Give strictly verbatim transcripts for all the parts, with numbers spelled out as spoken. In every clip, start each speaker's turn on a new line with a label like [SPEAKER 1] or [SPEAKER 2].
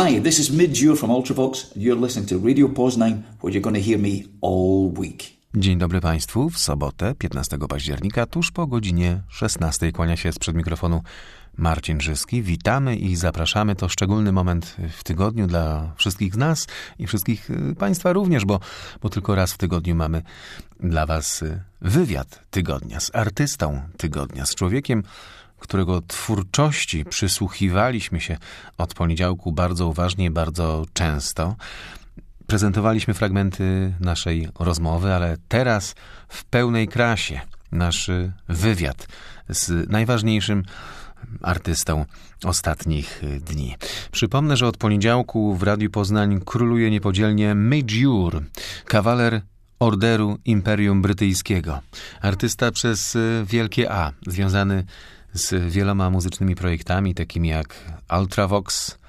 [SPEAKER 1] Hi, this is Mid-Jure from Ultravox, and you're listening to Radio Poznań, where you're going to hear me all week.
[SPEAKER 2] Dzień dobry Państwu. W sobotę, piętnastego października, tuż po godzinie szesnastej kłania się sprzed mikrofonu Marcin Żyski. Witamy i zapraszamy. To szczególny moment w tygodniu dla wszystkich z nas i wszystkich Państwa również, bo, bo tylko raz w tygodniu mamy dla Was wywiad tygodnia z artystą tygodnia, z człowiekiem, którego twórczości przysłuchiwaliśmy się od poniedziałku bardzo uważnie, bardzo często. Prezentowaliśmy fragmenty naszej rozmowy, ale teraz w pełnej krasie nasz wywiad z najważniejszym artystą ostatnich dni. Przypomnę, że od poniedziałku w Radiu Poznań króluje niepodzielnie Mid-Jure, kawaler Orderu Imperium Brytyjskiego. Artysta przez wielkie A, związany z wieloma muzycznymi projektami, takimi jak Ultravox,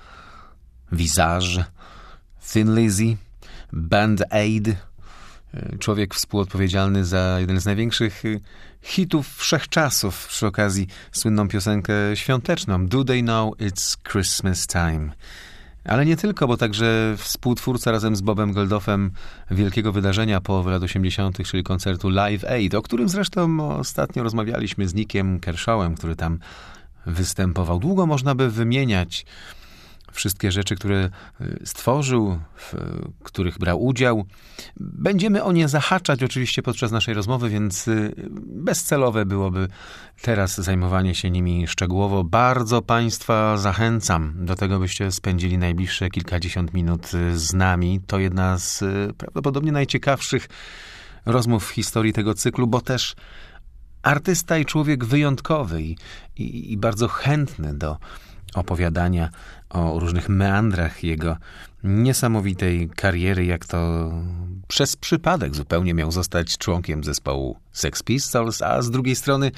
[SPEAKER 2] Visage, Thin Lizzy, Band Aid. Człowiek współodpowiedzialny za jeden z największych hitów wszechczasów, przy okazji słynną piosenkę świąteczną Do They Know It's Christmas Time. Ale nie tylko, bo także współtwórca razem z Bobem Geldofem wielkiego wydarzenia połowy lat osiemdziesiątych, czyli koncertu Live Aid, o którym zresztą ostatnio rozmawialiśmy z Nickiem Kershawem, który tam występował. Długo można by wymieniać wszystkie rzeczy, które stworzył, w których brał udział. Będziemy o nie zahaczać oczywiście podczas naszej rozmowy, więc bezcelowe byłoby teraz zajmowanie się nimi szczegółowo. Bardzo Państwa zachęcam do tego, byście spędzili najbliższe kilkadziesiąt minut z nami. To jedna z prawdopodobnie najciekawszych rozmów w historii tego cyklu, bo też artysta i człowiek wyjątkowy i, i, i bardzo chętny do opowiadania o różnych meandrach jego niesamowitej kariery, jak to przez przypadek zupełnie miał zostać członkiem zespołu Sex Pistols, a z drugiej strony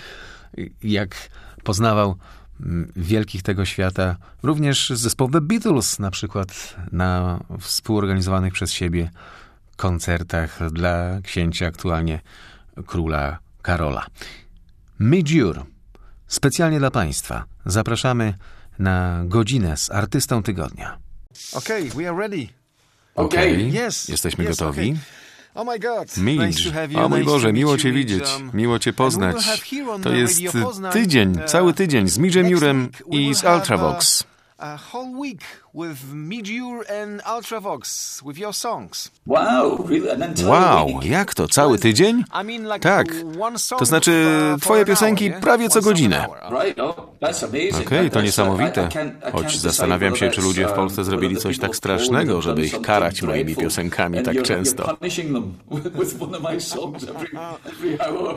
[SPEAKER 2] jak poznawał wielkich tego świata, również zespoł The Beatles, na przykład na współorganizowanych przez siebie koncertach dla księcia, aktualnie króla Karola. Mid-Jure, specjalnie dla Państwa. Zapraszamy na godzinę z artystą tygodnia.
[SPEAKER 3] Okay, we are ready.
[SPEAKER 2] Okej,
[SPEAKER 3] Okay. Yes,
[SPEAKER 2] jesteśmy
[SPEAKER 3] yes,
[SPEAKER 2] gotowi.
[SPEAKER 3] Okay. Oh my God.
[SPEAKER 2] Midge,
[SPEAKER 3] Nice to have you.
[SPEAKER 2] o mój
[SPEAKER 3] Nice
[SPEAKER 2] Boże,
[SPEAKER 3] to
[SPEAKER 2] miło
[SPEAKER 3] meet
[SPEAKER 2] Cię
[SPEAKER 3] you,
[SPEAKER 2] widzieć,
[SPEAKER 3] Midge. Um,
[SPEAKER 2] miło Cię
[SPEAKER 3] and we will
[SPEAKER 2] poznać.
[SPEAKER 3] have here on
[SPEAKER 2] To
[SPEAKER 3] the
[SPEAKER 2] jest
[SPEAKER 3] Radio Poznań,
[SPEAKER 2] tydzień,
[SPEAKER 3] uh,
[SPEAKER 2] cały tydzień z Midge'em
[SPEAKER 3] next
[SPEAKER 2] Jurem
[SPEAKER 3] week we
[SPEAKER 2] i
[SPEAKER 3] will
[SPEAKER 2] z
[SPEAKER 3] have,
[SPEAKER 2] Ultravox.
[SPEAKER 3] A whole week with Mid-Jure and Ultravox with your songs.
[SPEAKER 1] Wow, really? An entire
[SPEAKER 2] Wow,
[SPEAKER 1] week?
[SPEAKER 2] jak to? Cały tydzień?
[SPEAKER 3] I mean like
[SPEAKER 2] Tak,
[SPEAKER 3] one song
[SPEAKER 2] to znaczy
[SPEAKER 3] for- for
[SPEAKER 2] twoje
[SPEAKER 3] an
[SPEAKER 2] piosenki
[SPEAKER 3] hour, yeah?
[SPEAKER 2] prawie co
[SPEAKER 3] One song an
[SPEAKER 2] godzinę.
[SPEAKER 3] hour.
[SPEAKER 1] Right, oh, that's amazing.
[SPEAKER 2] Okej, to
[SPEAKER 1] That's-
[SPEAKER 2] niesamowite.
[SPEAKER 1] I- I can't- I
[SPEAKER 2] Choć
[SPEAKER 1] can't
[SPEAKER 2] zastanawiam
[SPEAKER 1] decide
[SPEAKER 2] się, czy ludzie w
[SPEAKER 1] whether
[SPEAKER 2] Polsce
[SPEAKER 1] that's, um,
[SPEAKER 2] zrobili
[SPEAKER 1] whether
[SPEAKER 2] coś
[SPEAKER 1] the
[SPEAKER 2] tak
[SPEAKER 1] people
[SPEAKER 2] strasznego,
[SPEAKER 1] have
[SPEAKER 2] żeby
[SPEAKER 1] done
[SPEAKER 2] ich
[SPEAKER 1] something
[SPEAKER 2] karać moimi
[SPEAKER 1] dreadful,
[SPEAKER 2] piosenkami
[SPEAKER 1] and
[SPEAKER 2] tak
[SPEAKER 1] you're-
[SPEAKER 2] często.
[SPEAKER 1] You're punishing them with, with one of my songs every, every hour.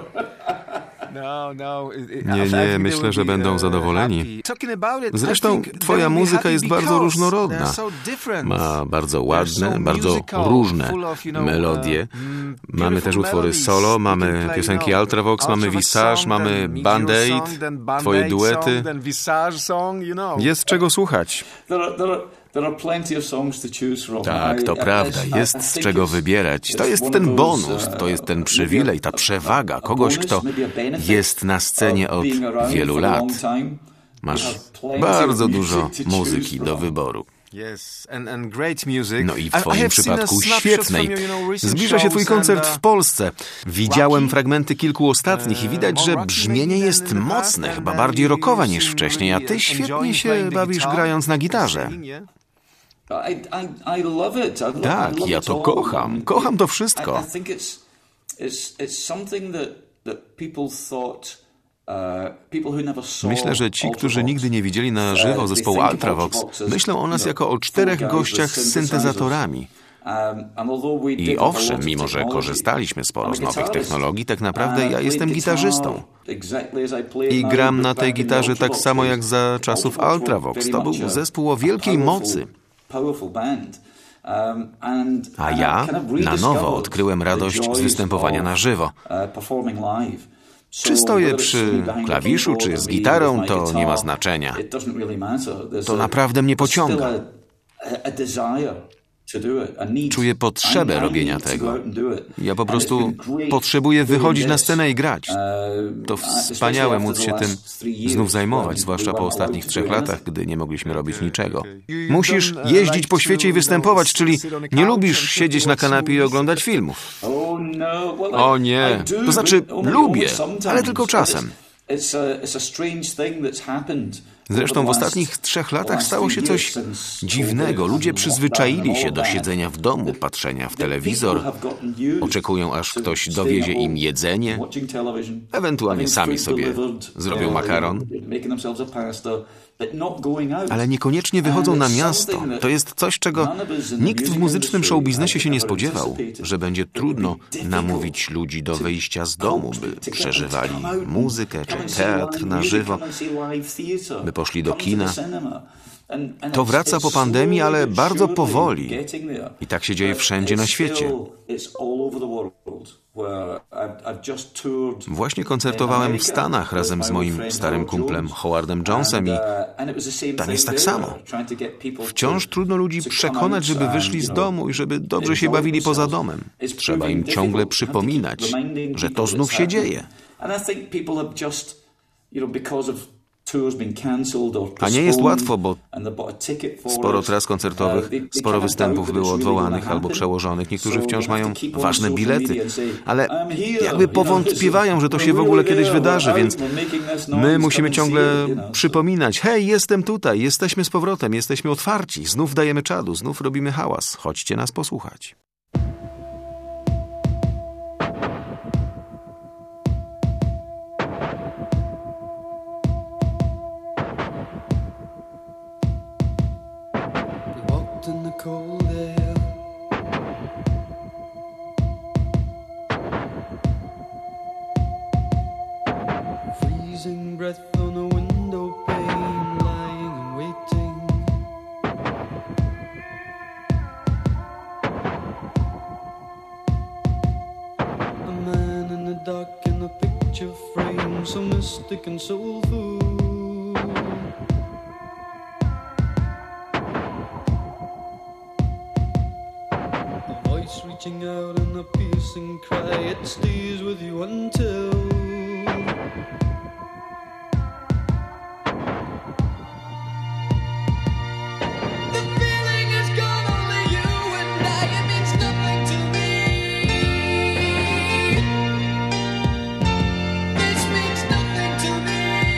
[SPEAKER 3] No, no.
[SPEAKER 2] Nie, nie, myślę, że będą zadowoleni. Zresztą twoja muzyka jest bardzo różnorodna. Ma bardzo ładne, bardzo różne melodie. Mamy też utwory solo, mamy piosenki Ultravox, mamy Visage, mamy Band Aid, twoje duety. Jest czego słuchać.
[SPEAKER 1] There are, there are, there are plenty of songs to choose from.
[SPEAKER 2] Tak, to
[SPEAKER 1] I- I-
[SPEAKER 2] prawda.
[SPEAKER 1] I-
[SPEAKER 2] Jest
[SPEAKER 1] I
[SPEAKER 2] z
[SPEAKER 1] think
[SPEAKER 2] czego
[SPEAKER 1] it's-
[SPEAKER 2] wybierać. To
[SPEAKER 1] it's
[SPEAKER 2] jest
[SPEAKER 1] one
[SPEAKER 2] ten
[SPEAKER 1] of
[SPEAKER 2] bonus,
[SPEAKER 1] those,
[SPEAKER 2] to jest ten
[SPEAKER 1] uh,
[SPEAKER 2] przywilej, ta
[SPEAKER 1] maybe a-
[SPEAKER 2] przewaga
[SPEAKER 1] a
[SPEAKER 2] kogoś,
[SPEAKER 1] bonus,
[SPEAKER 2] kto
[SPEAKER 1] maybe a benefit
[SPEAKER 2] jest na scenie
[SPEAKER 1] of
[SPEAKER 2] od
[SPEAKER 1] being around
[SPEAKER 2] wielu
[SPEAKER 1] for a
[SPEAKER 2] lat.
[SPEAKER 1] long time.
[SPEAKER 2] Masz
[SPEAKER 1] You have plenty
[SPEAKER 2] bardzo
[SPEAKER 1] of
[SPEAKER 2] dużo
[SPEAKER 1] music to choose
[SPEAKER 2] muzyki do
[SPEAKER 1] from.
[SPEAKER 2] wyboru.
[SPEAKER 3] Yes, and, and great music.
[SPEAKER 2] No i w
[SPEAKER 3] I- I
[SPEAKER 2] twoim
[SPEAKER 3] have
[SPEAKER 2] przypadku
[SPEAKER 3] seen a snapshot
[SPEAKER 2] świetnej.
[SPEAKER 3] from your, you know, recent
[SPEAKER 2] Zbliża się twój
[SPEAKER 3] shows
[SPEAKER 2] koncert
[SPEAKER 3] and,
[SPEAKER 2] w Polsce. Widziałem
[SPEAKER 3] rocky,
[SPEAKER 2] fragmenty kilku ostatnich i widać,
[SPEAKER 3] more
[SPEAKER 2] że
[SPEAKER 3] rocky
[SPEAKER 2] brzmienie
[SPEAKER 3] maybe
[SPEAKER 2] jest
[SPEAKER 3] than in the past,
[SPEAKER 2] mocne,
[SPEAKER 3] and
[SPEAKER 2] chyba
[SPEAKER 3] then
[SPEAKER 2] bardziej
[SPEAKER 3] you
[SPEAKER 2] rockowe niż
[SPEAKER 3] seem
[SPEAKER 2] wcześniej, a
[SPEAKER 3] really
[SPEAKER 2] ty
[SPEAKER 3] enjoying
[SPEAKER 2] świetnie się
[SPEAKER 3] playing the
[SPEAKER 2] bawisz
[SPEAKER 3] guitar
[SPEAKER 2] grając na
[SPEAKER 3] and
[SPEAKER 2] gitarze.
[SPEAKER 3] singing, yeah?
[SPEAKER 1] I, I, I love it. I love, I
[SPEAKER 2] Tak,
[SPEAKER 1] love
[SPEAKER 2] ja
[SPEAKER 1] it
[SPEAKER 2] to
[SPEAKER 1] all.
[SPEAKER 2] kocham. Kocham to wszystko.
[SPEAKER 1] I, I think it's, it's, it's something that, that people thought, uh, people who never saw
[SPEAKER 2] Myślę, że ci, którzy
[SPEAKER 1] Ultravox,
[SPEAKER 2] nigdy nie widzieli na żywo zespołu Ultravox, myślą o nas jako o czterech gościach z syntezatorami. I owszem, mimo że korzystaliśmy sporo z nowych technologii, tak naprawdę ja jestem gitarzystą. I gram na tej gitarze tak samo jak za czasów Ultravox. To był zespół o wielkiej mocy. A ja na nowo odkryłem radość z występowania na żywo. Czy stoję przy klawiszu, czy z gitarą, to nie ma znaczenia. To naprawdę mnie pociąga. Czuję potrzebę robienia tego. Ja po prostu potrzebuję wychodzić na scenę i grać. To wspaniałe móc się tym znów zajmować, zwłaszcza po ostatnich trzech latach, gdy nie mogliśmy robić niczego. Musisz jeździć po świecie i występować, czyli nie lubisz siedzieć na kanapie i oglądać filmów. O nie, to znaczy lubię, ale tylko czasem. Zresztą w ostatnich trzech latach stało się coś dziwnego. Ludzie przyzwyczaili się do siedzenia w domu, patrzenia w telewizor, oczekują, aż ktoś dowiezie im jedzenie, ewentualnie sami sobie zrobią makaron, ale niekoniecznie wychodzą na miasto. To jest coś, czego nikt w muzycznym showbiznesie się nie spodziewał, że będzie trudno namówić ludzi do wyjścia z domu, by przeżywali muzykę czy teatr na żywo, by poszli do kina. To wraca po pandemii, ale bardzo powoli. I tak się dzieje wszędzie na świecie. Właśnie koncertowałem w Stanach razem z moim starym kumplem Howardem Jonesem i tam jest tak samo. Wciąż trudno ludzi przekonać, żeby wyszli z domu i żeby dobrze się bawili poza domem. Trzeba im ciągle przypominać, że to znów się dzieje. A nie jest łatwo, bo sporo tras koncertowych, sporo występów było odwołanych albo przełożonych. Niektórzy wciąż mają ważne bilety, ale jakby powątpiewają, że to się w ogóle kiedyś wydarzy, więc my musimy ciągle przypominać: hej, jestem tutaj, jesteśmy z powrotem, jesteśmy otwarci, znów dajemy czadu, znów robimy hałas, chodźcie nas posłuchać.
[SPEAKER 4] In the cold air, freezing breath on a window pane, lying and waiting. A man in the dark in a picture frame, so mystic and soulful. Reaching out in a piercing cry, it stays with you until the feeling is gone, only you and I, it means nothing to me. This means nothing to me.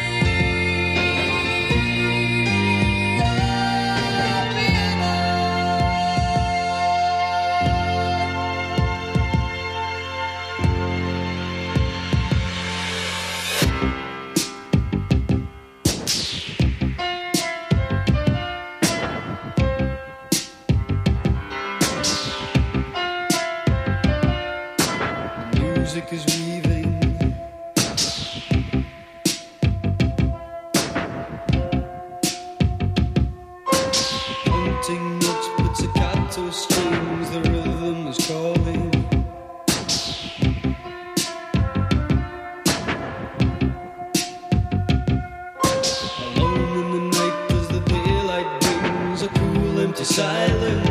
[SPEAKER 4] Music is weaving, haunting notes, pizzicato strings, the rhythm is calling. Alone in the night as the daylight brings a cool empty silence.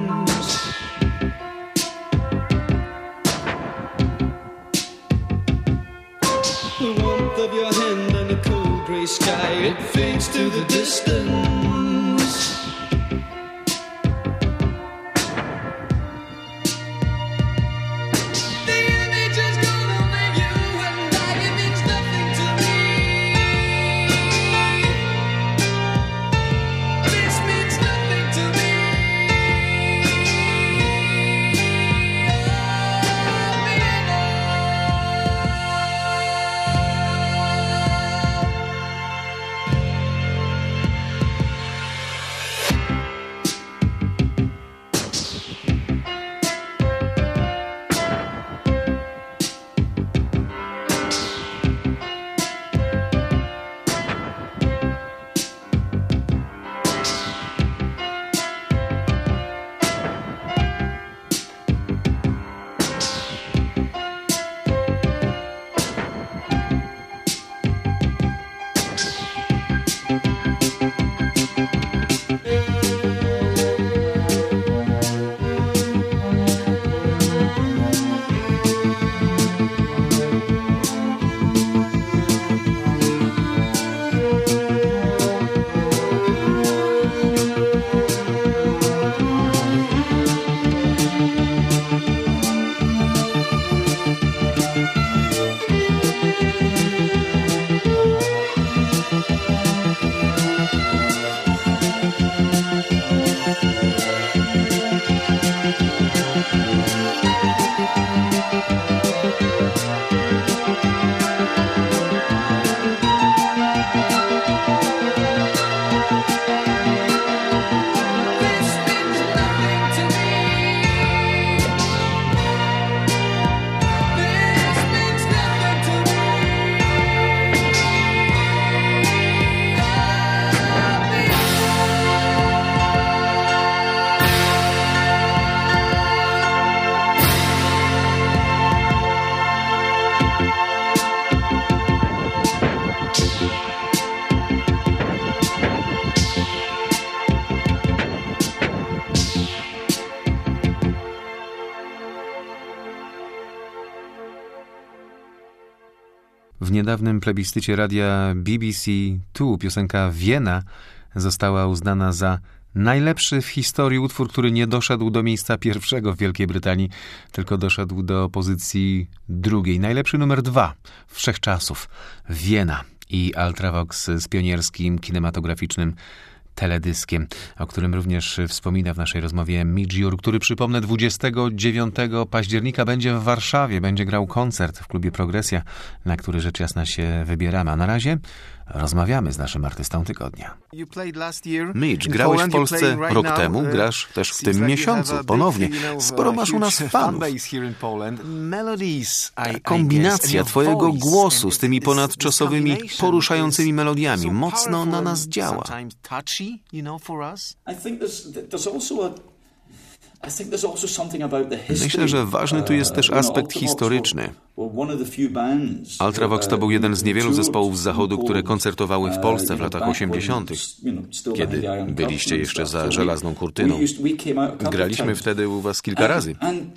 [SPEAKER 4] The warmth of your hand and the cold grey sky, it fades to the distance. The image is gone, only you and I, it means nothing to me. This means nothing to me.
[SPEAKER 2] W niedawnym plebiscycie radia B B C Two piosenka Wiena została uznana za najlepszy w historii utwór, który nie doszedł do miejsca pierwszego w Wielkiej Brytanii, tylko doszedł do pozycji drugiej. Najlepszy numer dwa wszechczasów. Wiena i Ultravox z pionierskim kinematograficznym teledyskiem, o którym również wspomina w naszej rozmowie Midge Ure, który, przypomnę, dwudziestego dziewiątego października będzie w Warszawie, będzie grał koncert w klubie Progresja, na który rzecz jasna się wybieramy. A na razie rozmawiamy z naszym artystą tygodnia. Midge, grałeś w Polsce rok temu, grasz też w tym miesiącu, ponownie. Sporo masz u nas fanów. Kombinacja twojego głosu z tymi ponadczasowymi, poruszającymi melodiami mocno na nas działa. Myślę, że ważny tu jest też aspekt historyczny. Ultravox to był jeden z niewielu zespołów z Zachodu, które koncertowały w Polsce w latach osiemdziesiątych, kiedy byliście jeszcze za żelazną kurtyną. Graliśmy wtedy u was kilka razy.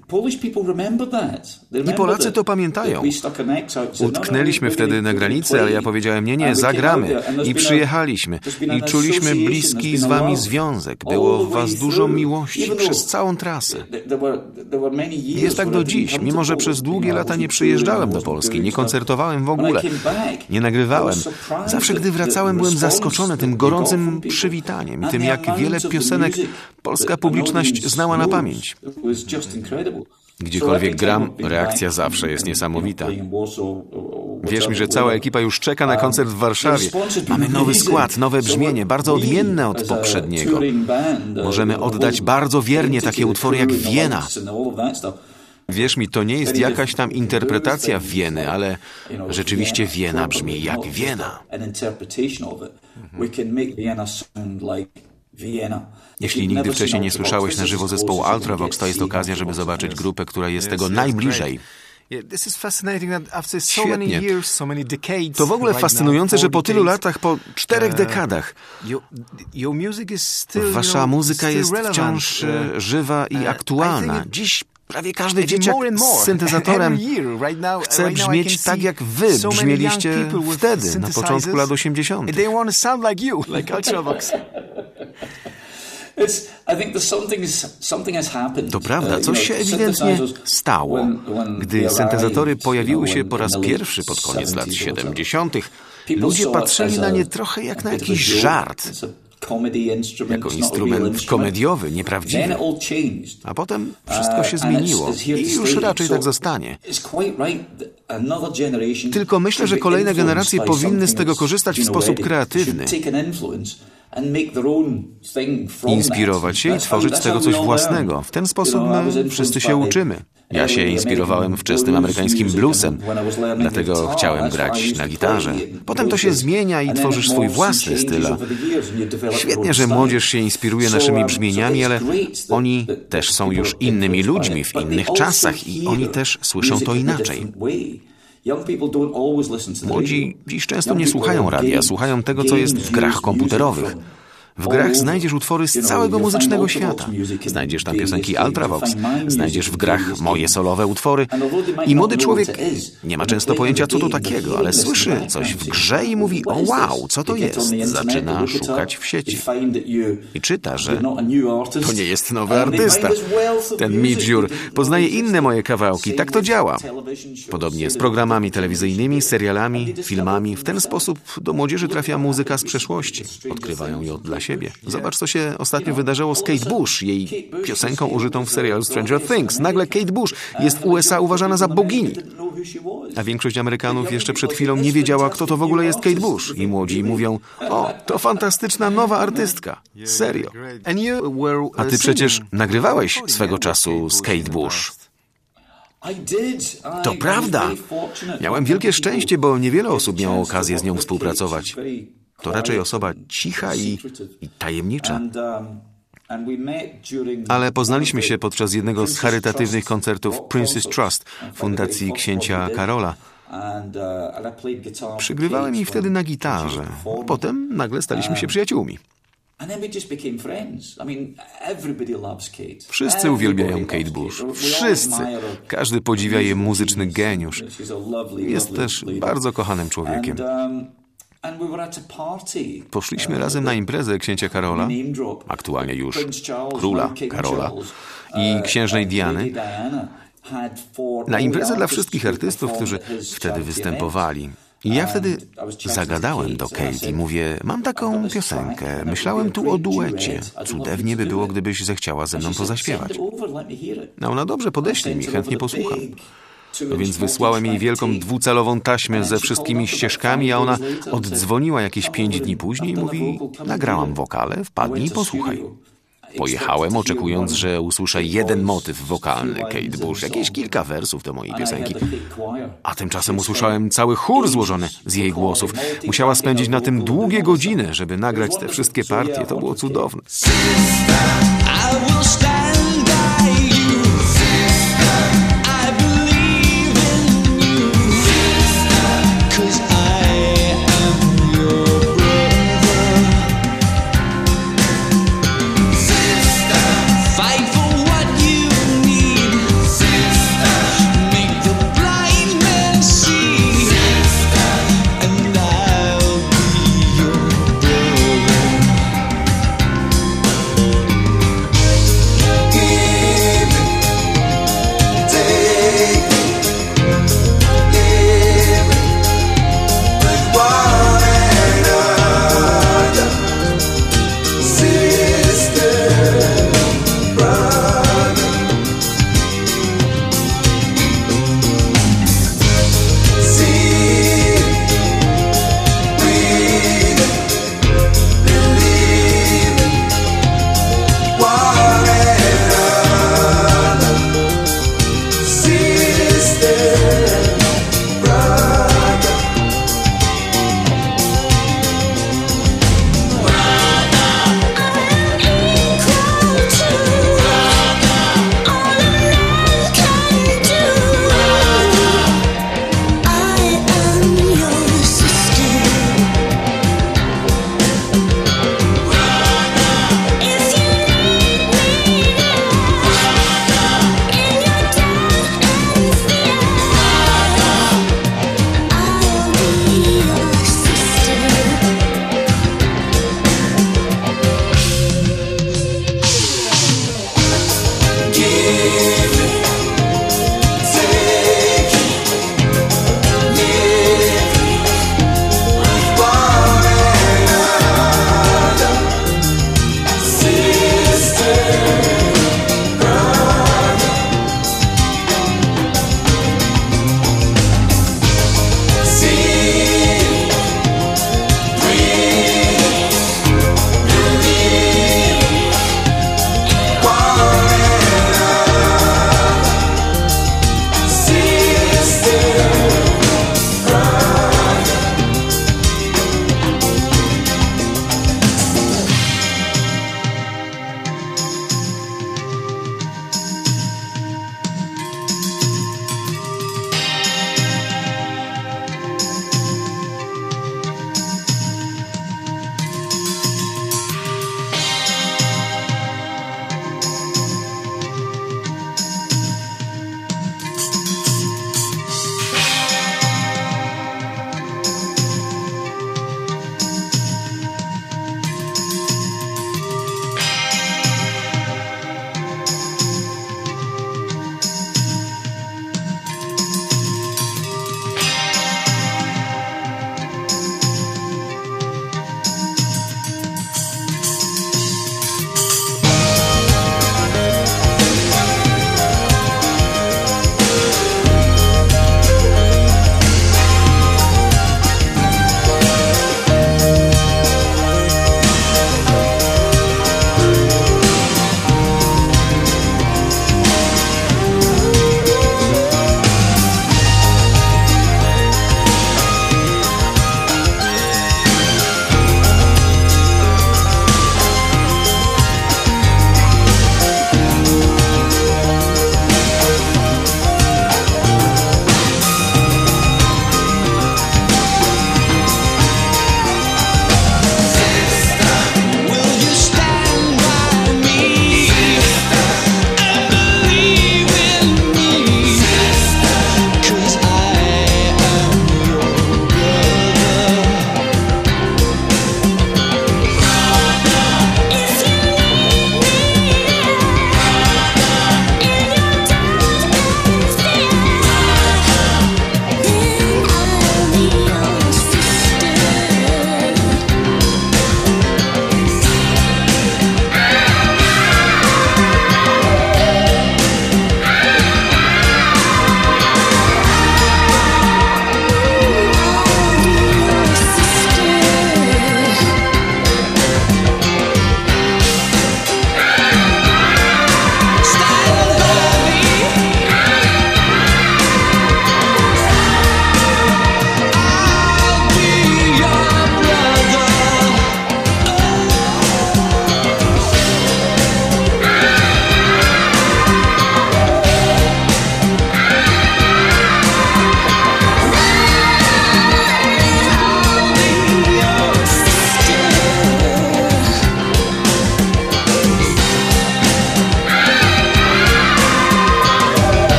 [SPEAKER 2] I Polacy to pamiętają. Utknęliśmy wtedy na granicy, ale ja powiedziałem, nie, nie, zagramy. I przyjechaliśmy. I czuliśmy bliski z wami związek. Było w was dużo miłości przez całą trasę. Jest tak do dziś, mimo że przez długie lata nie przyjeżdżałem do Polski, nie koncertowałem w ogóle, nie nagrywałem. Zawsze, gdy wracałem, byłem zaskoczony tym gorącym przywitaniem i tym, jak wiele piosenek polska publiczność znała na pamięć. Gdziekolwiek gram, reakcja zawsze jest niesamowita. Wierz mi, że cała ekipa już czeka na koncert w Warszawie. Mamy nowy skład, nowe brzmienie, bardzo odmienne od poprzedniego. Możemy oddać bardzo wiernie takie utwory jak Wiena. Wierz mi, to nie jest jakaś tam interpretacja Wieny, ale rzeczywiście Wiena brzmi jak Wiena. Jeśli nigdy wcześniej nie słyszałeś na żywo zespołu Ultravox, to jest okazja, żeby zobaczyć grupę, która jest tego najbliżej. Świetnie. To w ogóle fascynujące, że po tylu latach, po czterech dekadach, wasza muzyka jest wciąż żywa i aktualna. Dziś prawie każdy dzieciak z syntezatorem chce brzmieć tak, jak wy brzmieliście wtedy, na początku lat osiemdziesiątych. To prawda, coś się ewidentnie stało. Gdy syntezatory pojawiły się po raz pierwszy pod koniec lat siedemdziesiątych, ludzie patrzyli na nie trochę jak na jakiś żart. Jako instrument komediowy, nieprawdziwy. A potem wszystko się zmieniło i już raczej tak zostanie. Tylko myślę, że kolejne generacje powinny z tego korzystać w sposób kreatywny. Inspirować się i tworzyć z tego coś własnego. W ten sposób my wszyscy się uczymy. Ja się inspirowałem wczesnym amerykańskim bluesem, dlatego chciałem grać na gitarze. Potem to się zmienia i tworzysz swój własny styl. Świetnie, że młodzież się inspiruje naszymi brzmieniami, ale oni też są już innymi ludźmi w innych czasach i oni też słyszą to inaczej. Młodzi dziś często nie słuchają radia, słuchają tego, co jest w grach komputerowych. W grach znajdziesz utwory z całego muzycznego świata. Znajdziesz tam piosenki Ultravox, znajdziesz w grach moje solowe utwory i młody człowiek nie ma często pojęcia, co to takiego, ale słyszy coś w grze i mówi, o wow, co to jest? Zaczyna szukać w sieci i czyta, że to nie jest nowy artysta. Ten Midge Ure poznaje inne moje kawałki, tak to działa. Podobnie z programami telewizyjnymi, serialami, filmami. W ten sposób do młodzieży trafia muzyka z przeszłości. Odkrywają ją dla siebie. Zobacz, co się ostatnio wydarzyło z Kate Bush, jej piosenką użytą w serialu Stranger Things. Nagle Kate Bush jest w U S A uważana za bogini. A większość Amerykanów jeszcze przed chwilą nie wiedziała, kto to w ogóle jest Kate Bush. I młodzi mówią, o, to fantastyczna nowa artystka. Serio. A ty przecież nagrywałeś swego czasu z Kate Bush. To prawda. Miałem wielkie szczęście, bo niewiele osób miało okazję z nią współpracować. To raczej osoba cicha i, i tajemnicza. Ale poznaliśmy się podczas jednego z charytatywnych koncertów Prince's Trust, fundacji księcia Karola. Przygrywałem jej wtedy na gitarze. Potem nagle staliśmy się przyjaciółmi.
[SPEAKER 1] And then we just became friends. I mean, everybody loves Kate.
[SPEAKER 2] Wszyscy uwielbiają Kate Bush. Wszyscy. Każdy podziwia jej muzyczny geniusz. Jest też bardzo kochanym człowiekiem. Poszliśmy razem na imprezę księcia Karola, aktualnie już króla Karola, i księżnej Diany. Na imprezę dla wszystkich artystów, którzy wtedy występowali. I ja wtedy zagadałem do Kate i mówię, mam taką piosenkę, myślałem tu o duecie. Cudownie by było, gdybyś zechciała ze mną pozaśpiewać. No ona dobrze, podeślij mi, chętnie posłucham. No więc wysłałem jej wielką dwucalową taśmę ze wszystkimi ścieżkami, a ona oddzwoniła jakieś pięć dni później i mówi, nagrałam wokale, wpadnij i posłuchaj. Pojechałem, oczekując, że usłyszę jeden motyw wokalny Kate Bush, jakieś kilka wersów do mojej piosenki. A tymczasem usłyszałem cały chór złożony z jej głosów. Musiała spędzić na tym długie godziny, żeby nagrać te wszystkie partie. To było cudowne.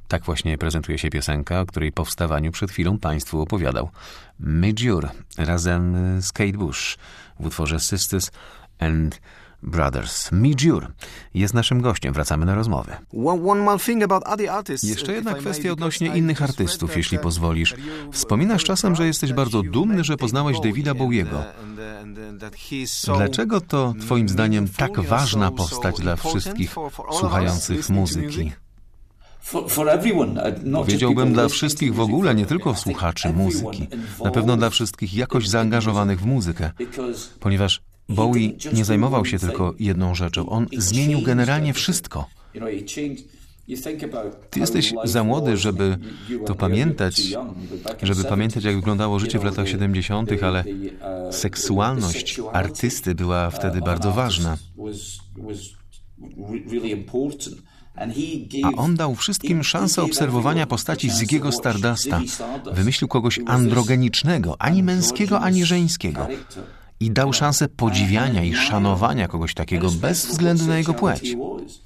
[SPEAKER 2] Tak właśnie prezentuje się piosenka, o której powstawaniu przed chwilą Państwu opowiadał Midge Ure razem z Kate Bush w utworze Sisters and Brothers. Midge Ure jest naszym gościem. Wracamy na rozmowę. Jeszcze jedna kwestia odnośnie innych artystów, jeśli pozwolisz. Wspominasz czasem, że jesteś bardzo dumny, że poznałeś Davida Bowiego. Dlaczego to, twoim zdaniem, tak ważna postać dla wszystkich słuchających muzyki? Powiedziałbym dla wszystkich w ogóle, nie tylko słuchaczy muzyki. Na pewno dla wszystkich jakoś zaangażowanych w muzykę. Ponieważ Bowie nie zajmował się tylko jedną rzeczą. On zmienił generalnie wszystko. Ty jesteś za młody, żeby to pamiętać, żeby pamiętać, jak wyglądało życie w latach siedemdziesiątych, ale seksualność artysty była wtedy bardzo ważna. A on dał wszystkim szansę obserwowania postaci Ziggy'ego Stardusta. Wymyślił kogoś androgenicznego, ani męskiego, ani żeńskiego. I dał szansę podziwiania i szanowania kogoś takiego bez względu na jego płeć.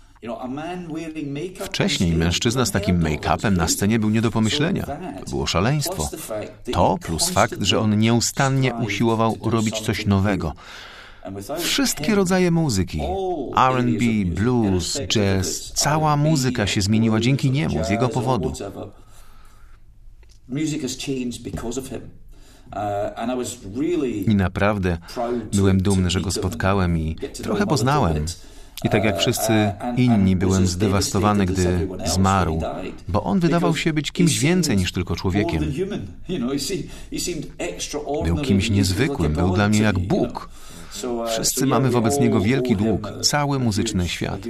[SPEAKER 2] Wcześniej mężczyzna z takim make-upem na scenie był nie do pomyślenia. To było szaleństwo. To plus fakt, że on nieustannie usiłował robić coś nowego. Wszystkie rodzaje muzyki, R and B, blues, jazz, cała muzyka się zmieniła dzięki niemu, z jego powodu. I naprawdę byłem dumny, że go spotkałem i trochę poznałem. I tak jak wszyscy inni byłem zdewastowany, gdy zmarł, bo on wydawał się być kimś więcej niż tylko człowiekiem. Był kimś niezwykłym, był dla mnie jak Bóg. Wszyscy mamy wobec niego wielki dług, cały muzyczny świat.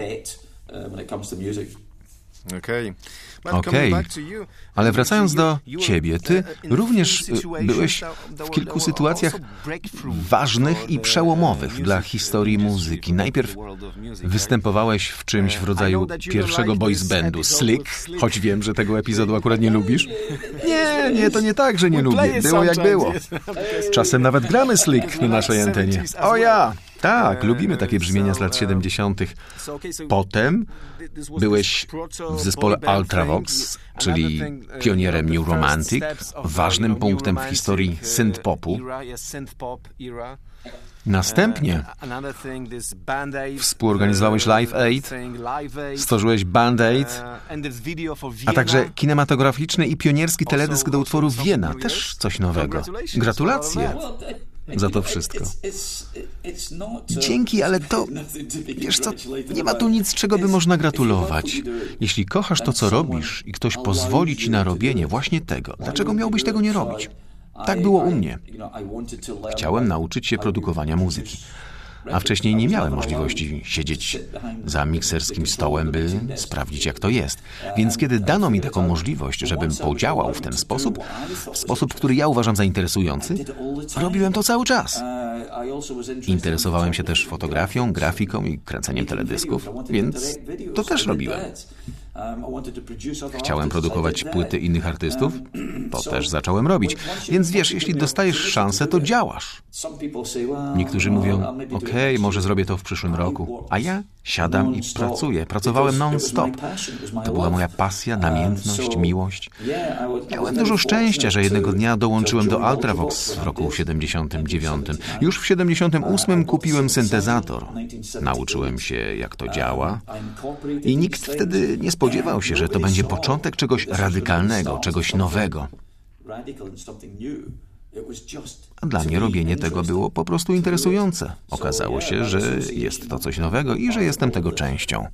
[SPEAKER 3] Okej.
[SPEAKER 2] Okej, ale wracając do ciebie, ty również byłeś w kilku sytuacjach ważnych i przełomowych dla historii muzyki. Najpierw występowałeś w czymś w rodzaju pierwszego boys bandu Slick, choć wiem, że tego epizodu akurat nie lubisz. Nie, nie, to nie tak, że nie lubię. Było jak było. Czasem nawet gramy Slick na naszej antenie. O ja! Tak, lubimy takie brzmienia z lat siedemdziesiątych. Potem byłeś w zespole Ultravox, czyli pionierem New Romantic, ważnym punktem w historii synth-popu. Następnie współorganizowałeś Live Aid, stworzyłeś Band Aid, a także kinematograficzny i pionierski teledysk do utworu Wiena. Też coś nowego. Gratulacje za to wszystko. Dzięki, ale to, wiesz co, nie ma tu nic, czego by można gratulować. Jeśli kochasz to, co robisz i ktoś pozwoli ci na robienie właśnie tego, dlaczego miałbyś tego nie robić? Tak było u mnie. Chciałem nauczyć się produkowania muzyki. A wcześniej nie miałem możliwości siedzieć za mikserskim stołem, by sprawdzić, jak to jest. Więc kiedy dano mi taką możliwość, żebym podziałał w ten sposób, w sposób, który ja uważam za interesujący, robiłem to cały czas. Interesowałem się też fotografią, grafiką i kręceniem teledysków, więc to też robiłem. Chciałem produkować płyty innych artystów, to też zacząłem robić. Więc wiesz, jeśli dostajesz szansę, to działasz. Niektórzy mówią, okej, okay, może zrobię to w przyszłym roku. A ja siadam i pracuję. Pracowałem non-stop. To była moja pasja, namiętność, miłość. Miałem dużo szczęścia, że jednego dnia dołączyłem do Ultravox w roku siedemdziesiątym dziewiątym. Już w siedemdziesiątym ósmym kupiłem syntezator. Nauczyłem się, jak to działa. I nikt wtedy nie spodziewał się, że to będzie początek czegoś radykalnego, czegoś nowego. A dla mnie robienie tego było po prostu interesujące. Okazało się, że jest to coś nowego i że jestem tego częścią.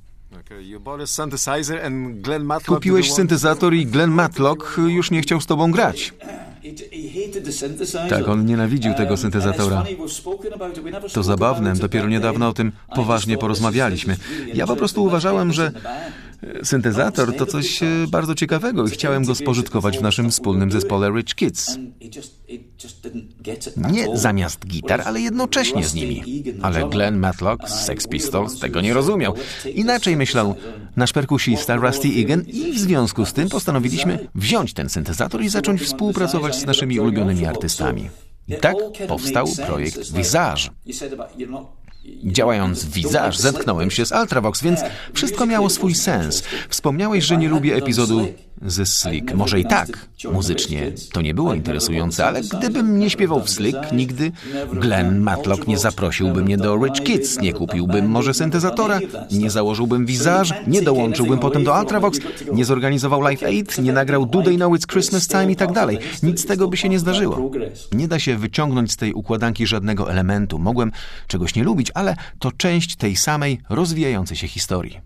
[SPEAKER 2] Kupiłeś syntezator i Glenn Matlock już nie chciał z tobą grać. Tak, on nienawidził tego syntezatora. To zabawne, dopiero niedawno o tym poważnie porozmawialiśmy. Ja po prostu uważałem, że syntezator to coś bardzo ciekawego i chciałem go spożytkować w naszym wspólnym zespole Rich Kids. Nie zamiast gitar, ale jednocześnie z nimi. Ale Glenn Matlock z Sex Pistols tego nie rozumiał. Inaczej myślał nasz perkusista Rusty Egan i w związku z tym postanowiliśmy wziąć ten syntezator i zacząć współpracować z naszymi ulubionymi artystami. I tak powstał projekt Visage. Działając w Visage, zetknąłem się z Ultravox, więc wszystko miało swój sens. Wspomniałeś, że nie lubię epizodu ze Slick. Może i tak. Muzycznie to nie było interesujące, ale gdybym nie śpiewał w Slick, nigdy Glenn Matlock nie zaprosiłby mnie do Rich Kids, nie kupiłbym może syntezatora, nie założyłbym Visage, nie dołączyłbym potem do Ultravox, nie zorganizował Live Aid, nie nagrał Do They Know It's Christmas Time i tak dalej. Nic z tego by się nie zdarzyło. Nie da się wyciągnąć z tej układanki żadnego elementu. Mogłem czegoś nie lubić, ale to część tej samej rozwijającej się historii.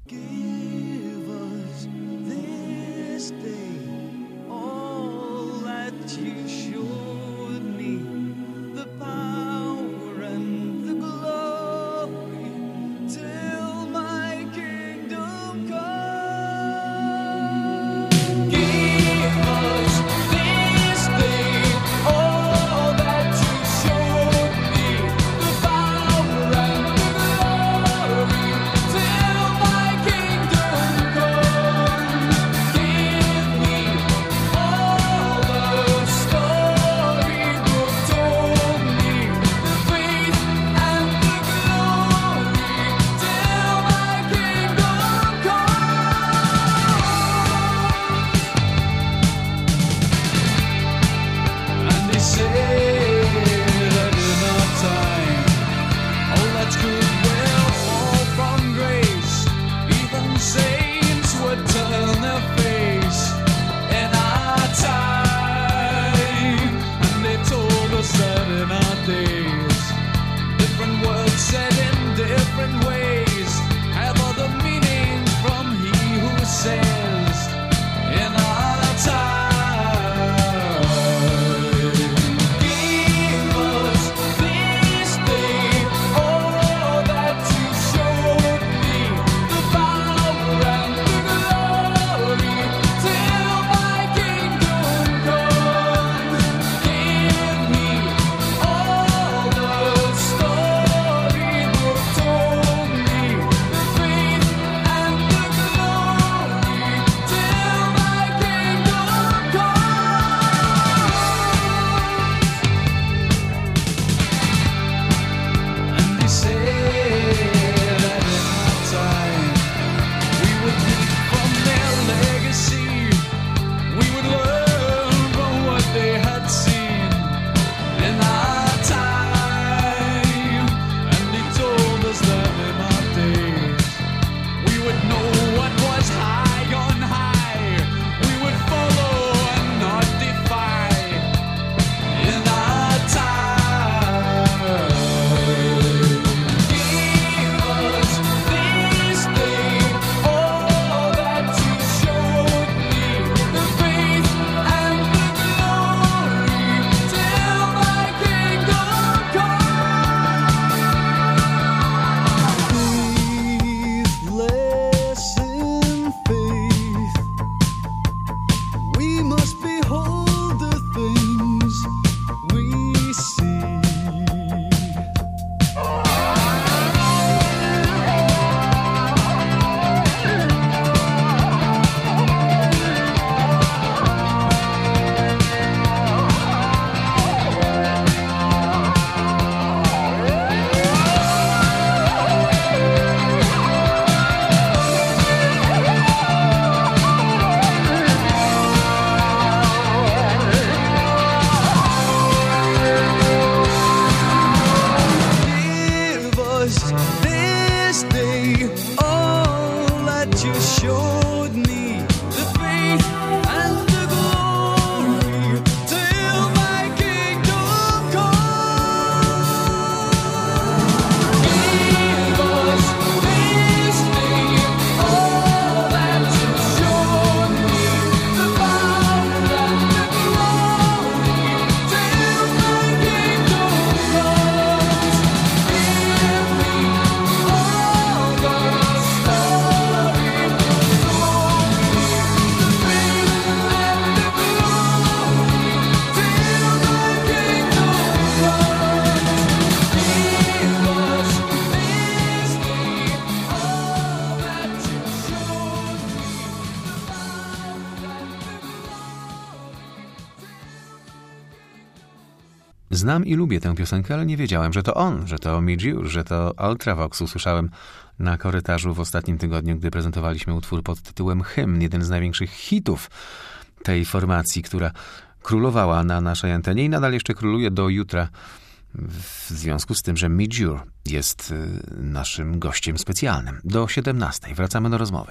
[SPEAKER 2] Znam i lubię tę piosenkę, ale nie wiedziałem, że to on, że to Midge Ure, że to Ultravox. Usłyszałem na korytarzu w ostatnim tygodniu, gdy prezentowaliśmy utwór pod tytułem Hymn, jeden z największych hitów tej formacji, która królowała na naszej antenie i nadal jeszcze króluje do jutra, w związku z tym, że Midge Ure jest naszym gościem specjalnym. Do siedemnastej wracamy do rozmowy.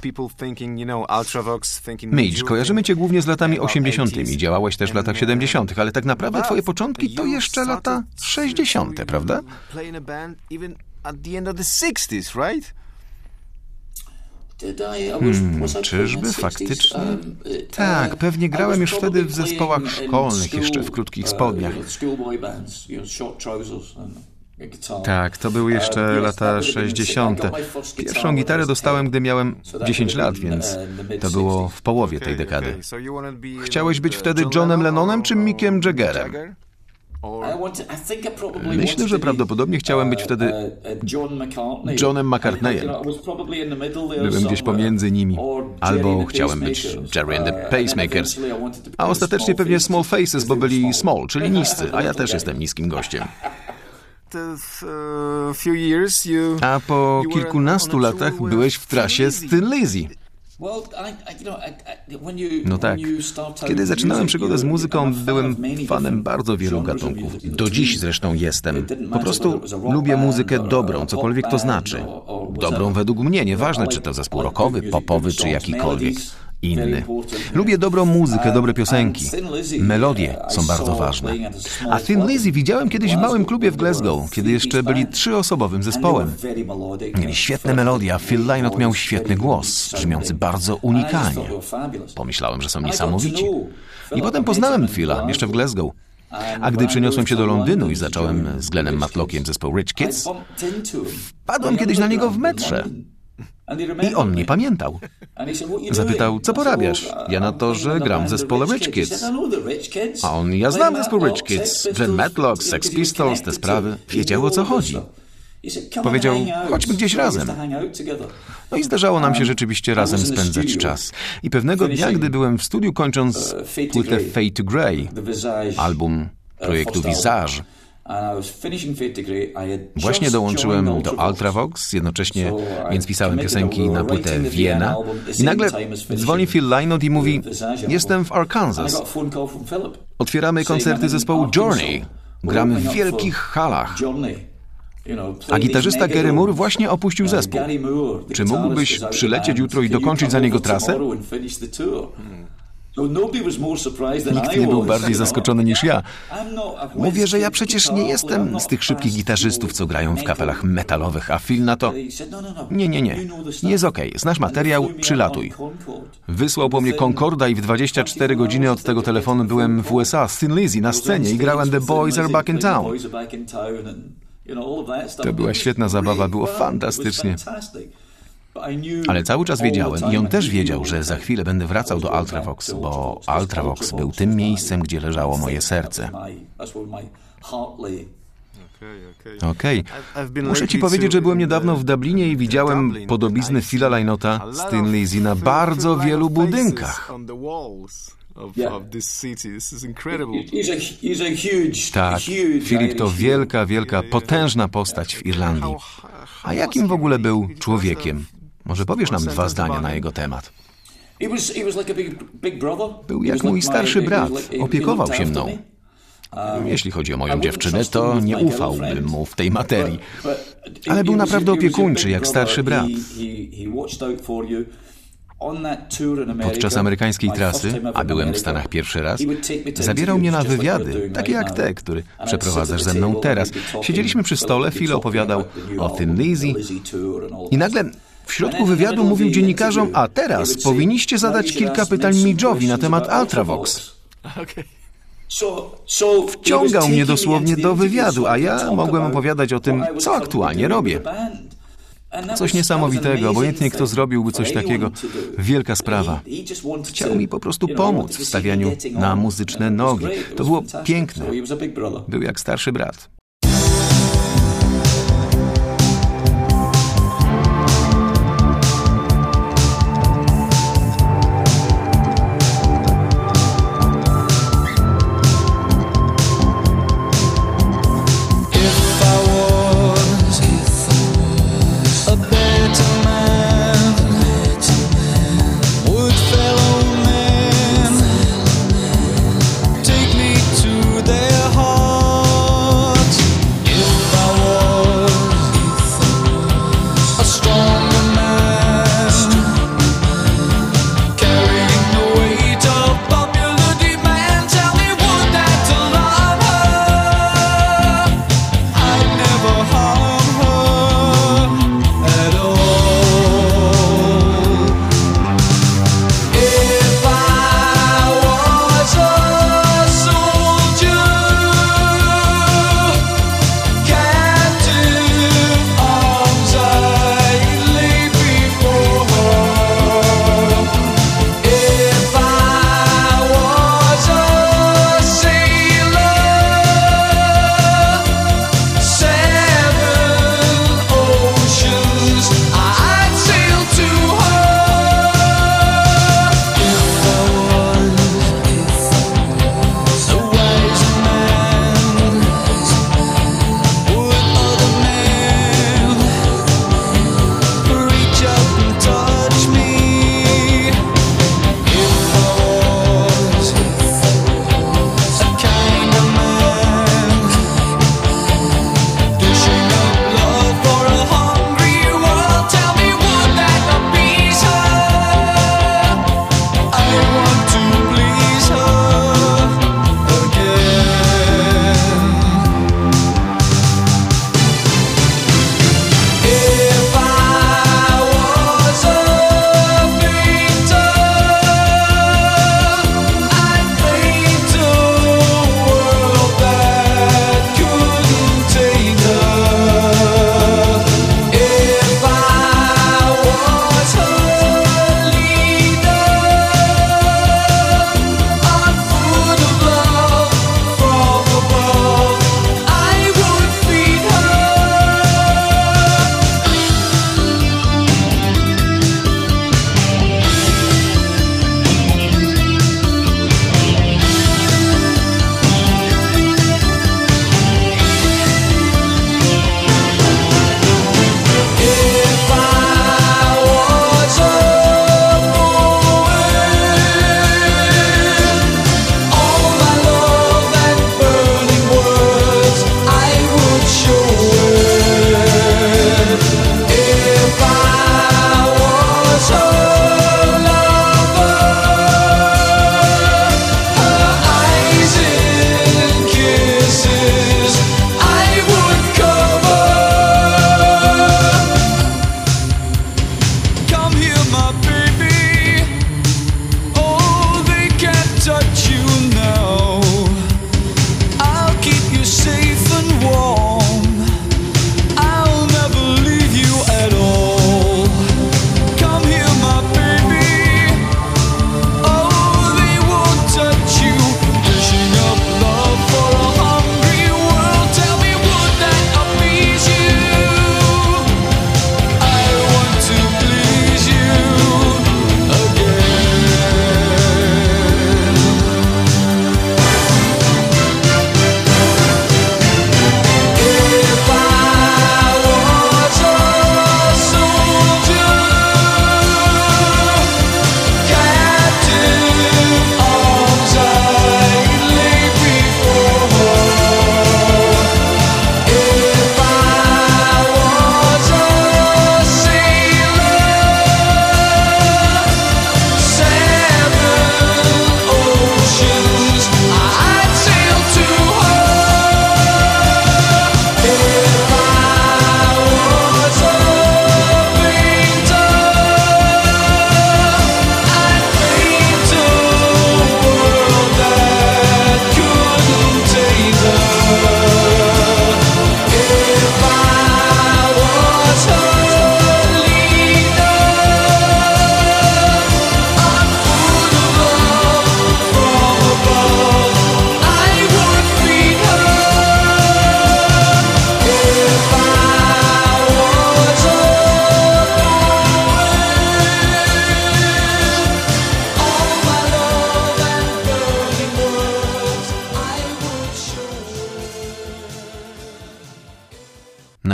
[SPEAKER 2] Midge, kojarzymy cię głównie z latami osiemdziesiątymi. Działałeś też w latach siedemdziesiątych, ale tak naprawdę twoje początki to jeszcze lata sześćdziesiąte, prawda? Hmm, czyżby faktycznie? Tak, pewnie grałem już wtedy w zespołach szkolnych, jeszcze w krótkich spodniach. Tak, to były jeszcze lata sześćdziesiąte. Pierwszą gitarę dostałem, gdy miałem dziesięć lat, więc to było w połowie tej dekady. Chciałeś być wtedy Johnem Lennonem czy Mickiem Jaggerem? Myślę, że prawdopodobnie chciałem być wtedy Johnem McCartneyem. Byłem gdzieś pomiędzy nimi. Albo chciałem być Jerry and the Pacemakers. A ostatecznie pewnie Small Faces, bo byli small, czyli niscy, a ja też jestem niskim gościem. A po kilkunastu latach byłeś w trasie z Thin Lizzy. No tak. Kiedy zaczynałem przygodę z muzyką, byłem fanem bardzo wielu gatunków. Do dziś zresztą jestem. Po prostu lubię muzykę dobrą, cokolwiek to znaczy. Dobrą według mnie, nieważne czy to zespół rockowy, popowy czy jakikolwiek inny. Lubię dobrą muzykę, dobre piosenki. Melodie są bardzo ważne. A Thin Lizzy widziałem kiedyś w małym klubie w Glasgow, kiedy jeszcze byli trzyosobowym zespołem. Mieli świetne melodie, a Phil Lynott miał świetny głos, brzmiący bardzo unikalnie. Pomyślałem, że są niesamowici. I potem poznałem Phila, jeszcze w Glasgow. A gdy przeniosłem się do Londynu i zacząłem z Glennem Matlockiem zespół Rich Kids, wpadłem kiedyś na niego w metrze. I on mnie pamiętał. Zapytał, co porabiasz? Ja na to, że gram w zespole Rich Kids. A on, ja znam zespół Rich Kids. Glenn Matlock, Sex Pistols, te sprawy. Wiedział, o co chodzi. Powiedział, chodźmy gdzieś razem. No i zdarzało nam się rzeczywiście razem spędzać czas. I pewnego dnia, gdy byłem w studiu kończąc płytę Fade to Grey, album projektu Visage, właśnie dołączyłem do Ultravox, jednocześnie więc pisałem piosenki na płytę Vienna i nagle dzwoni Phil Lynott i mówi, jestem w Arkansas. Otwieramy koncerty zespołu Journey. Gramy w wielkich halach. A gitarzysta Gary Moore właśnie opuścił zespół. Czy mógłbyś przylecieć jutro i dokończyć za niego trasę? Nikt nie był bardziej zaskoczony niż ja. Mówię, że ja przecież nie jestem z tych szybkich gitarzystów, co grają w kapelach metalowych, a Phil na to... Nie, nie, nie. Jest okej. Znasz materiał, przylatuj. Wysłał po mnie Concorda i w dwadzieścia cztery godziny od tego telefonu byłem w U S A z Thin Lizzy na scenie i grałem The Boys Are Back in Town. To była świetna zabawa, było fantastycznie. Ale cały czas wiedziałem i on też wiedział, że za chwilę będę wracał do Ultravox, bo Ultravox był tym miejscem, gdzie leżało moje serce. Okej. Okay. Muszę ci powiedzieć, że byłem niedawno w Dublinie i widziałem podobizny Phila Lynotta z Thin Lizzy na bardzo wielu budynkach. Tak, Filip to wielka, wielka, potężna postać w Irlandii. A jakim w ogóle był człowiekiem? Może powiesz nam dwa zdania na jego temat? Był jak mój starszy brat, opiekował się mną. Jeśli chodzi o moją dziewczynę, to nie ufałbym mu w tej materii. Ale był naprawdę opiekuńczy, jak starszy brat. Podczas amerykańskiej trasy, a byłem w Stanach pierwszy raz, zabierał mnie na wywiady, takie jak te, które przeprowadzasz ze mną teraz. Siedzieliśmy przy stole, Phil opowiadał o Thin Lizzy i nagle w środku wywiadu mówił dziennikarzom, a teraz powinniście zadać kilka pytań Midge'owi na temat Ultravox. Wciągał mnie dosłownie do wywiadu, a ja mogłem opowiadać o tym, co aktualnie robię. Coś niesamowitego, obojętnie kto zrobiłby coś takiego. Wielka sprawa. Chciał mi po prostu pomóc w stawianiu na muzyczne nogi. To było piękne. Był jak starszy brat.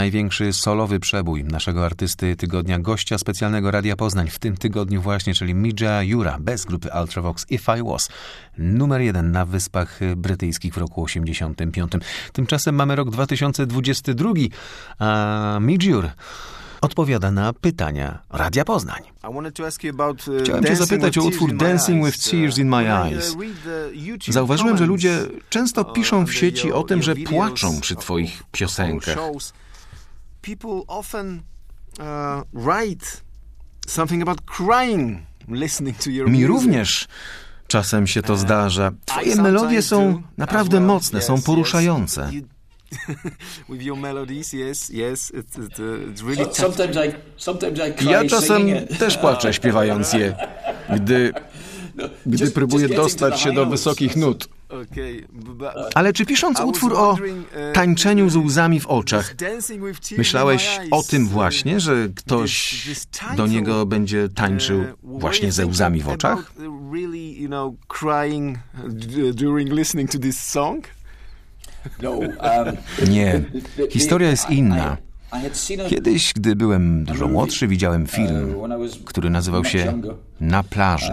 [SPEAKER 2] największy solowy przebój naszego artysty tygodnia, gościa specjalnego Radia Poznań w tym tygodniu właśnie, czyli Midża Ura bez grupy Ultravox If I Was. Numer jeden na Wyspach Brytyjskich w roku osiemdziesiątym piątym. Tymczasem mamy rok dwa tysiące dwudziesty drugi, a Midżur odpowiada na pytania Radia Poznań.
[SPEAKER 3] Chciałem cię zapytać o utwór Dancing with Tears in My Eyes.
[SPEAKER 2] Zauważyłem, że ludzie często piszą w sieci o tym, że płaczą przy twoich piosenkach.
[SPEAKER 3] People often write something about crying listening to your music.
[SPEAKER 2] Mi również czasem się to zdarza. Twoje melodie są naprawdę mocne, są poruszające. Ja czasem też płaczę śpiewając je, gdy, gdy próbuję dostać się do wysokich nut. Ale czy pisząc utwór o tańczeniu z łzami w oczach, myślałeś o tym właśnie, że ktoś do niego będzie tańczył właśnie ze łzami w oczach? Nie, historia jest inna. Kiedyś, gdy byłem dużo młodszy, widziałem film, który nazywał się Na plaży.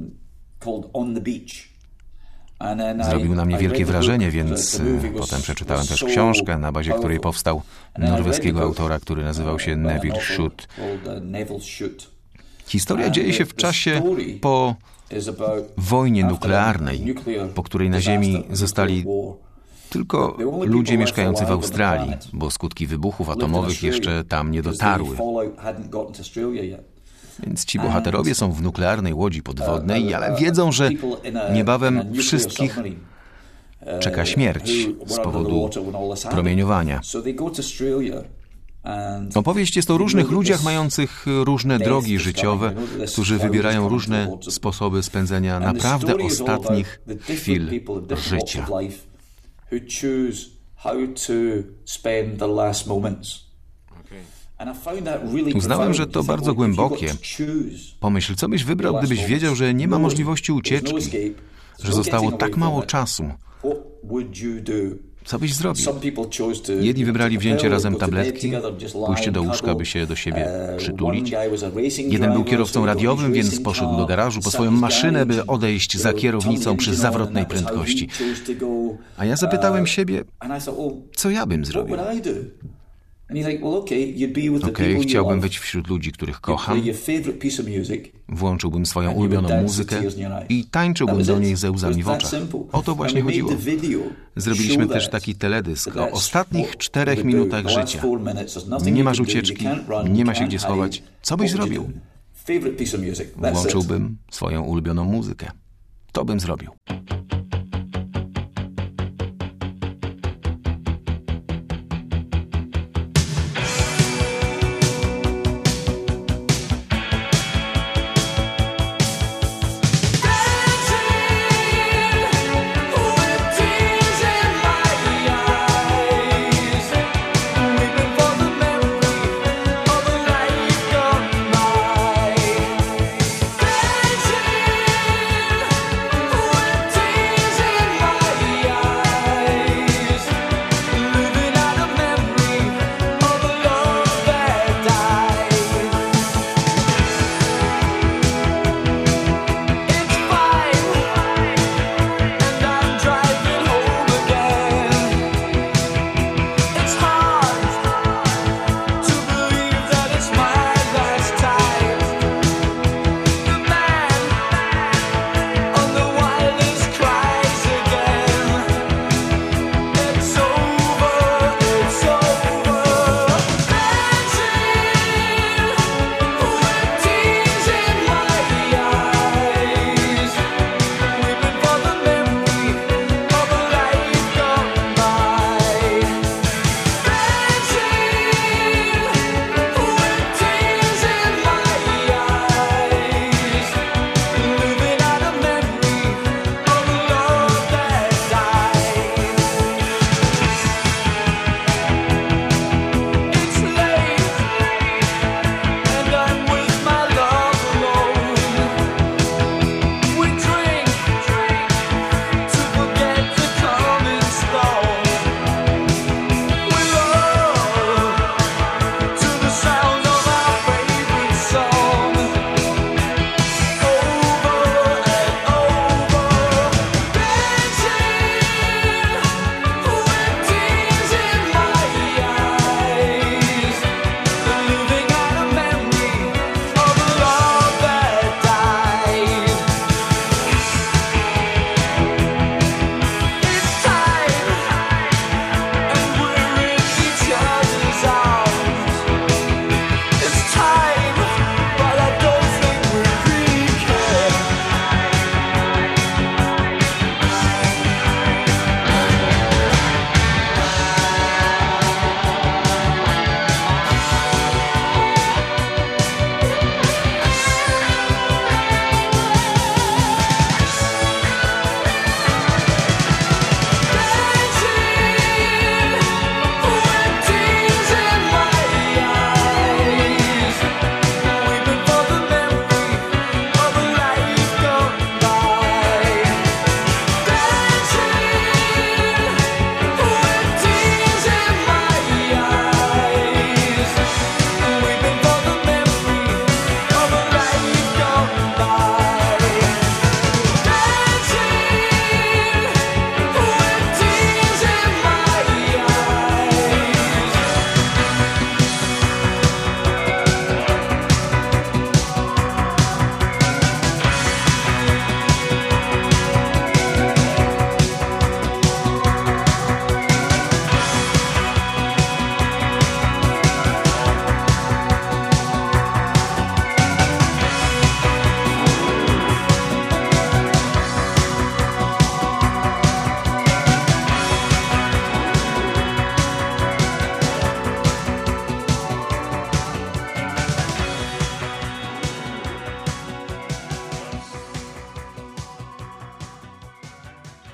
[SPEAKER 2] Zrobił na mnie wielkie wrażenie, więc potem przeczytałem też książkę, na bazie której powstał, norweskiego autora, który nazywał się Nevil Shutt. Historia dzieje się w czasie po wojnie nuklearnej, po której na Ziemi zostali tylko ludzie mieszkający w Australii, bo skutki wybuchów atomowych jeszcze tam nie dotarły. Więc ci bohaterowie są w nuklearnej łodzi podwodnej, ale wiedzą, że niebawem wszystkich czeka śmierć z powodu promieniowania. Opowieść jest o różnych ludziach mających różne drogi życiowe, którzy wybierają różne sposoby spędzenia naprawdę ostatnich chwil życia. Uznałem, że to bardzo głębokie. Pomyśl, co byś wybrał, gdybyś wiedział, że nie ma możliwości ucieczki, że zostało tak mało czasu. Co byś zrobił? Jedni wybrali wzięcie razem tabletki, pójście do łóżka, by się do siebie przytulić. Jeden był kierowcą radiowym, więc poszedł do garażu po swoją maszynę, by odejść za kierownicą przy zawrotnej prędkości. A ja zapytałem siebie, co ja bym zrobił? Okej, okay, chciałbym być wśród ludzi, których kocham. Włączyłbym swoją ulubioną muzykę i tańczyłbym do niej ze łzami w oczach. O to właśnie chodziło. Zrobiliśmy też taki teledysk o ostatnich czterech minutach życia. Nie masz ucieczki, nie ma się gdzie schować. Co byś zrobił? Włączyłbym swoją ulubioną muzykę. To bym zrobił.
[SPEAKER 5] Dancing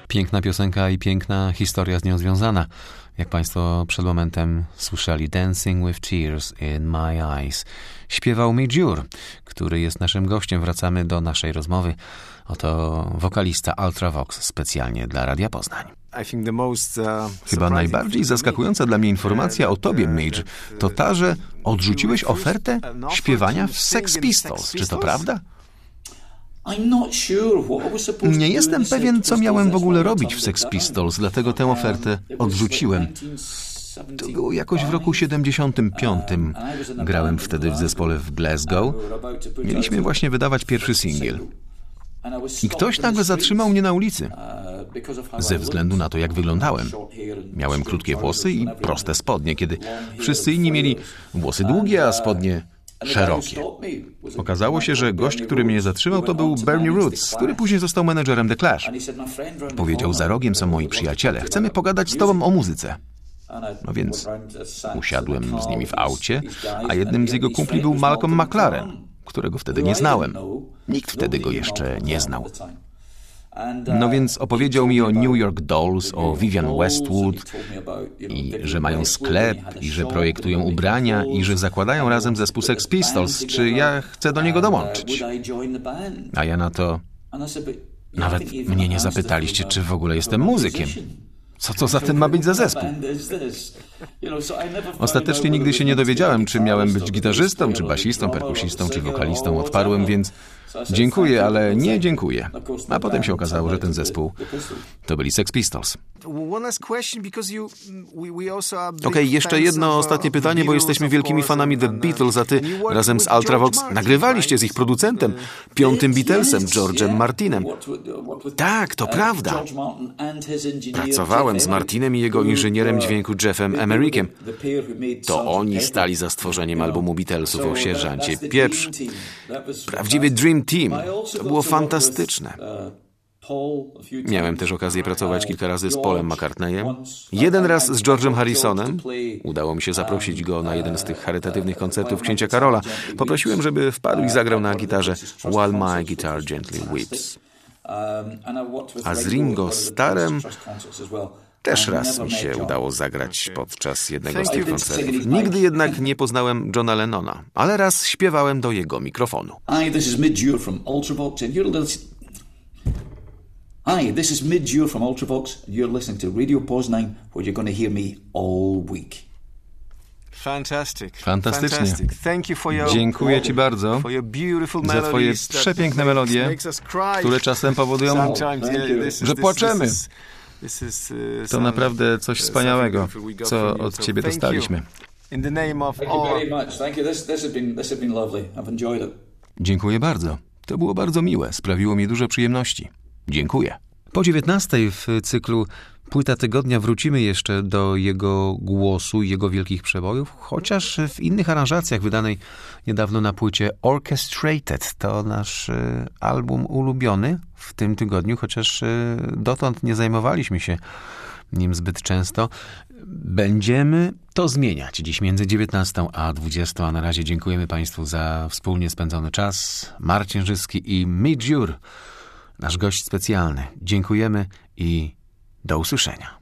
[SPEAKER 2] Piękna piosenka i piękna historia z nią związana. Jak Państwo przed momentem słyszeli, Dancing with Tears in My Eyes. Śpiewał Midge Ure, który jest naszym gościem. Wracamy do naszej rozmowy. Oto wokalista Ultravox specjalnie dla Radia Poznań.
[SPEAKER 3] Chyba najbardziej zaskakująca dla mnie informacja o tobie, Midge, to ta, że odrzuciłeś ofertę śpiewania w Sex Pistols. Czy to prawda?
[SPEAKER 2] Nie jestem pewien, co miałem w ogóle robić w Sex Pistols, dlatego tę ofertę odrzuciłem. To było jakoś w roku siedemdziesiątym piątym. Grałem wtedy w zespole w Glasgow. Mieliśmy właśnie wydawać pierwszy singiel. I ktoś nagle zatrzymał mnie na ulicy. Ze względu na to, jak wyglądałem. Miałem krótkie włosy i proste spodnie, kiedy wszyscy inni mieli włosy długie, a spodnie szerokie. Okazało się, że gość, który mnie zatrzymał, to był Bernie Rhodes, który później został menedżerem The Clash. Powiedział: za rogiem są moi przyjaciele, chcemy pogadać z tobą o muzyce. No więc usiadłem z nimi w aucie, a jednym z jego kumpli był Malcolm McLaren, którego wtedy nie znałem. Nikt wtedy go jeszcze nie znał. No więc opowiedział mi o New York Dolls, o Vivienne Westwood i że mają sklep i że projektują ubrania i że zakładają razem zespół Sex Pistols. Czy ja chcę do niego dołączyć? A ja na to: nawet mnie nie zapytaliście, czy w ogóle jestem muzykiem. Co to zatem ma być za zespół? Ostatecznie nigdy się nie dowiedziałem, czy miałem być gitarzystą, czy basistą, perkusistą, czy wokalistą. Odparłem więc: dziękuję, ale nie dziękuję. A potem się okazało, że ten zespół to byli Sex Pistols. Okej, okay, jeszcze jedno ostatnie pytanie, bo jesteśmy wielkimi fanami The Beatles, a ty razem z Ultravox nagrywaliście z ich producentem, piątym Beatlesem, George'em Martinem. Tak, to prawda. Pracowałem z Martinem i jego inżynierem dźwięku Jeffem Emerickiem. To oni stali za stworzeniem albumu Beatlesów o sierżancie Pieprz. Prawdziwy Dream Team. To było fantastyczne. Miałem też okazję pracować kilka razy z Paulem McCartneyem. Jeden raz z George'em Harrisonem. Udało mi się zaprosić go na jeden z tych charytatywnych koncertów księcia Karola. Poprosiłem, żeby wpadł i zagrał na gitarze While My Guitar Gently Weeps. A z Ringo Starrem też raz mi się udało zagrać podczas jednego z tych koncertów. Nigdy jednak nie poznałem Johna Lennona, ale raz śpiewałem do jego mikrofonu.
[SPEAKER 1] Hi, this is Midge Ure from Ultravox and you're listening... Hi, this is Midge Ure from Ultravox and you're listening to Radio Poznań, where you're going to hear me all week.
[SPEAKER 3] Fantastic.
[SPEAKER 2] Fantastycznie. Dziękuję Ci bardzo za Twoje przepiękne melodie, które czasem powodują, że płaczemy. To naprawdę coś wspaniałego, co od Ciebie dostaliśmy. Dziękuję bardzo. To było bardzo miłe. Sprawiło mi dużo przyjemności. Dziękuję. Po dziewiętnastej w cyklu Płyta Tygodnia wrócimy jeszcze do jego głosu i jego wielkich przebojów, chociaż w innych aranżacjach, wydanej niedawno na płycie Orchestrated. To nasz album ulubiony w tym tygodniu, chociaż dotąd nie zajmowaliśmy się nim zbyt często. Będziemy to zmieniać dziś między dziewiętnastą a dwudziestą, a na razie dziękujemy Państwu za wspólnie spędzony czas. Marcin Żyski i Midge Ure, nasz gość specjalny. Dziękujemy i do usłyszenia.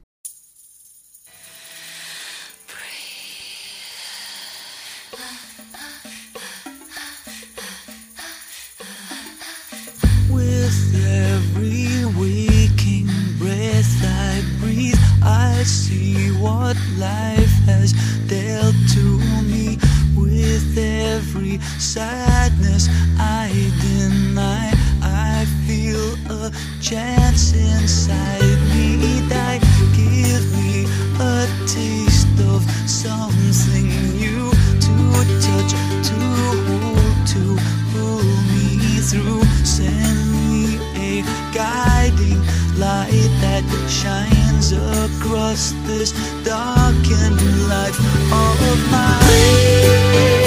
[SPEAKER 5] With every waking breath I breathe, I see what life has dealt to me. With every sadness I deny, I feel a chance inside me. Die, give me a taste of something new, to touch, to hold, to pull me through. Send me a guiding light that shines across this darkened life of mine.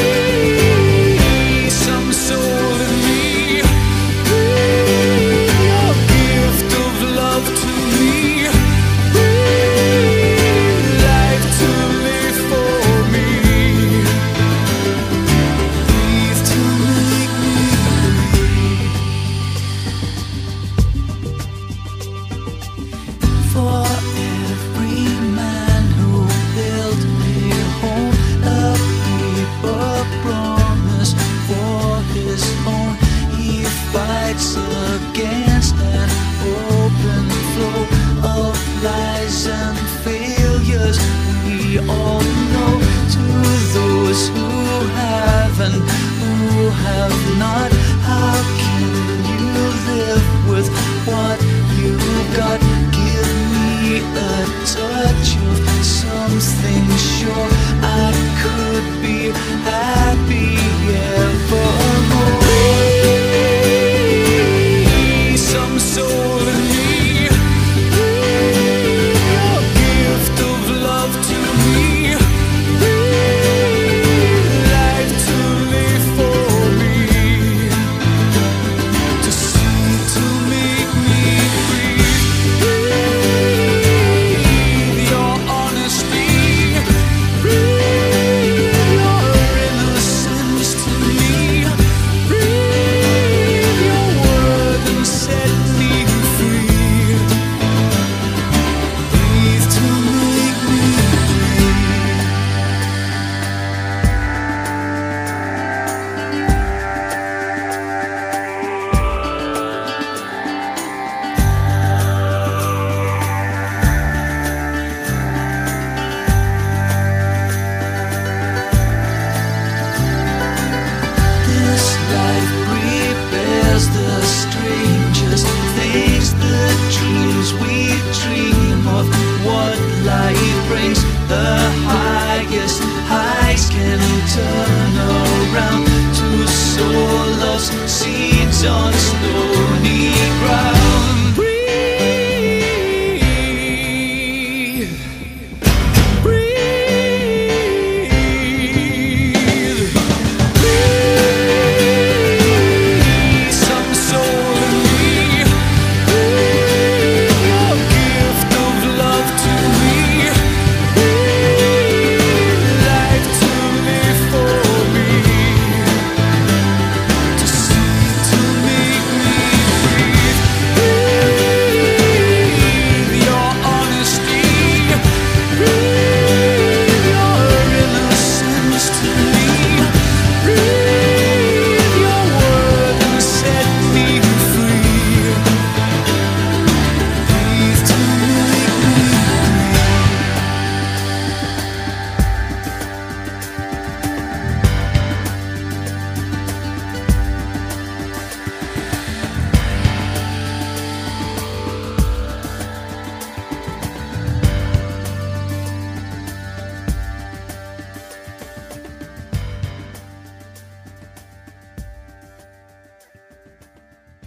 [SPEAKER 5] Some soul in me, your gift of love to me, life to live for me, breathe to make me free.
[SPEAKER 6] vast and open flow of lies and failures we all know. To those who have and who have not, how can you live with what you got? Give me a touch of something sure. I could be happy evermore. Some soul in me, a gift of love to me, life to live for me, to sing, to make me breathe. Your honesty, your innocence to me, breathe your word and set me free. Breathe to make me breathe. This life prepares the strangest things, the dreams we dream of. What life brings, the highest highs can turn around to sow love's seeds on snow.